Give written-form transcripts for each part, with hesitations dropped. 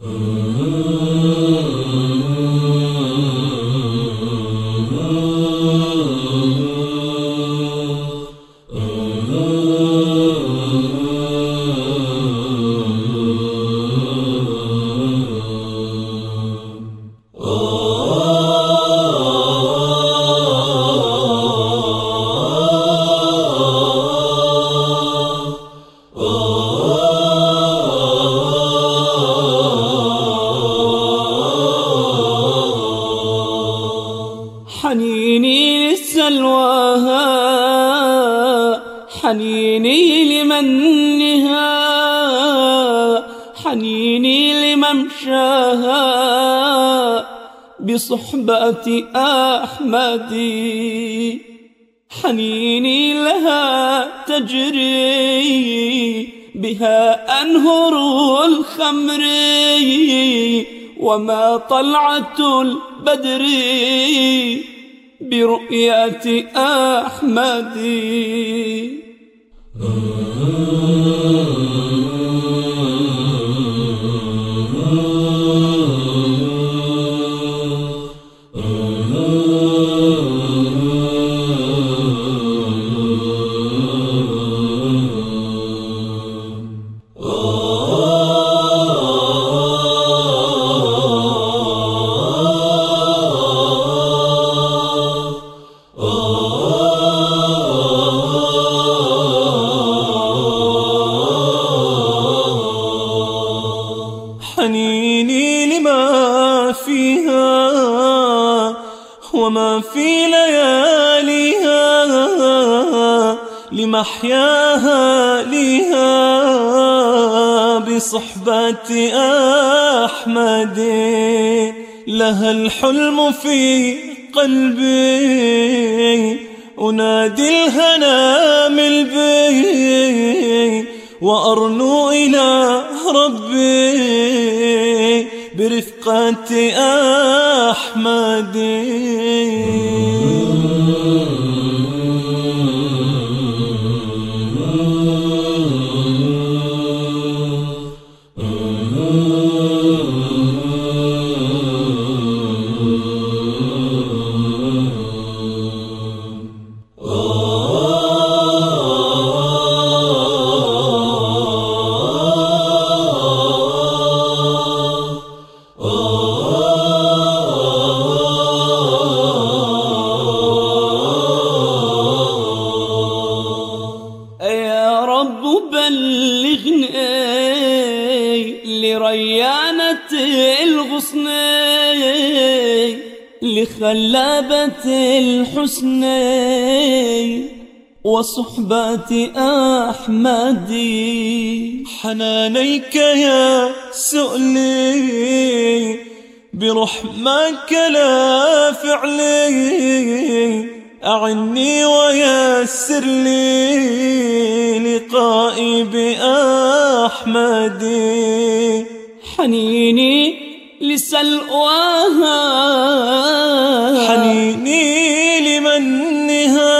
حنيني لسلواها، حنيني لمنها، حنيني لممشاها بصحبة أحمد. حنيني لها تجري بها أنهر الخمر، وما طلعة البدر برؤية أحمد. حنيني لما فيها وما في لياليها، لمحياها ليها بصحبة أحمد. لها الحلم في قلبي أنادي الهنا من بي، وأرنو إلى ربي برفقة أحمد. يا رب بلغني لريانة الغصن، لخلابة الحسن وصحبة أحمد. حنانيك يا سؤلي برحمك لا فعلي، أعني ويسر لي لقائي بأحمد. حنيني لسلواها، حنيني لمنها،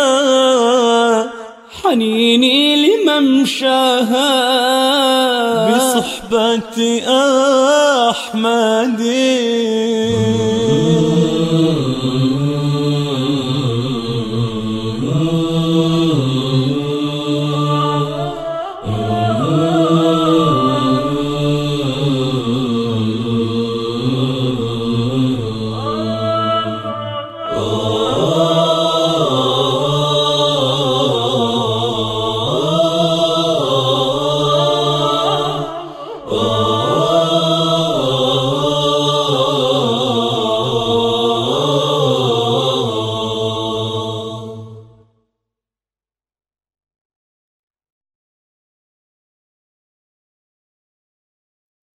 حنيني لممشاها بصحبة أحمد.